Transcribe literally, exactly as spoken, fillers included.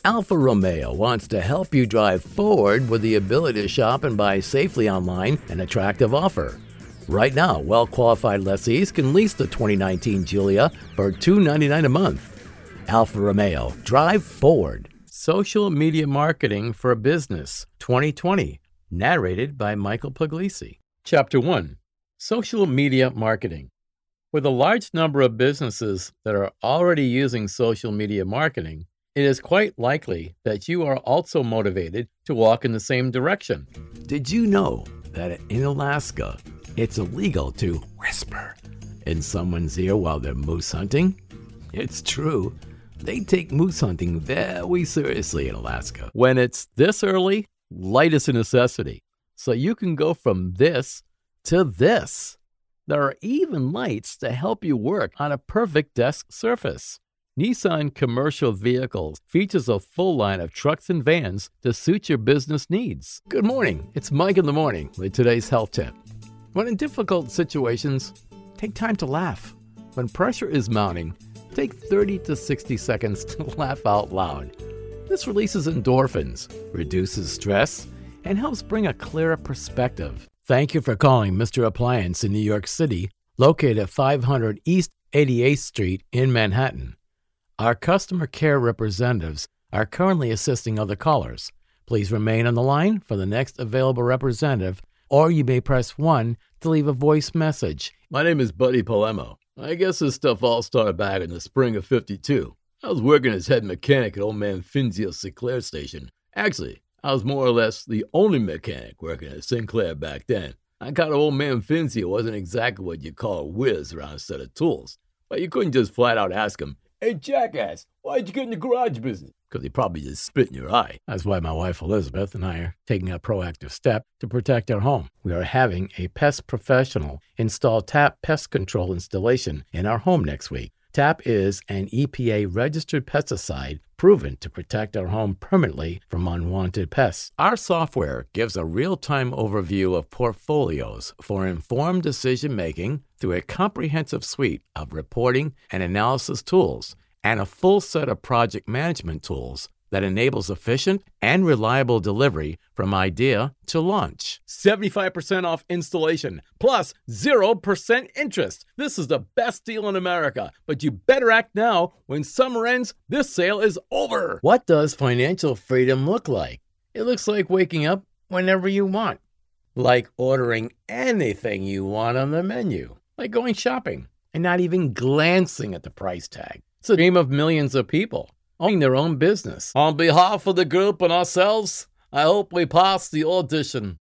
Alfa Romeo wants to help you drive forward with the ability to shop and buy safely online an attractive offer. Right now, well-qualified lessees can lease the twenty nineteen Giulia for two hundred ninety-nine dollars a month. Alfa Romeo, drive forward. Social Media Marketing for Business twenty twenty, narrated by Michael Puglisi. Chapter one, Social Media Marketing. With a large number of businesses that are already using social media marketing, it is quite likely that you are also motivated to walk in the same direction. Did you know that in Alaska, it's illegal to whisper in someone's ear while they're moose hunting? It's true. They take moose hunting very seriously in Alaska. When it's this early, light is a necessity. So you can go from this to this. There are even lights to help you work on a perfect desk surface. Nissan Commercial Vehicles features a full line of trucks and vans to suit your business needs. Good morning, it's Mike in the Morning with today's health tip. When in difficult situations, take time to laugh. When pressure is mounting, take thirty to sixty seconds to laugh out loud. This releases endorphins, reduces stress, and helps bring a clearer perspective. Thank you for calling Mister Appliance in New York City, located at five hundred East eighty-eighth Street in Manhattan. Our customer care representatives are currently assisting other callers. Please remain on the line for the next available representative, or you may press one to leave a voice message. My name is Buddy Palermo. I guess this stuff all started back in the spring of fifty-two. I was working as head mechanic at old man Finzio Sinclair station. Actually, I was more or less the only mechanic working at Sinclair back then. I got old man Finzio wasn't exactly what you call a whiz around a set of tools. But you couldn't just flat out ask him, "Hey, jackass, why'd you get in the garage business?" Because he'd probably just spit in your eye. That's why my wife Elizabeth and I are taking a proactive step to protect our home. We are having a pest professional install TAP pest control installation in our home next week. TAP is an E P A-registered pesticide proven to protect our home permanently from unwanted pests. Our software gives a real-time overview of portfolios for informed decision-making through a comprehensive suite of reporting and analysis tools and a full set of project management tools that enables efficient and reliable delivery from idea to launch. seventy-five percent off installation, plus zero percent interest. This is the best deal in America, but you better act now. When summer ends, this sale is over. What does financial freedom look like? It looks like waking up whenever you want, like ordering anything you want on the menu, like going shopping and not even glancing at the price tag. It's a dream of millions of people owning their own business. On behalf of the group and ourselves, I hope we pass the audition.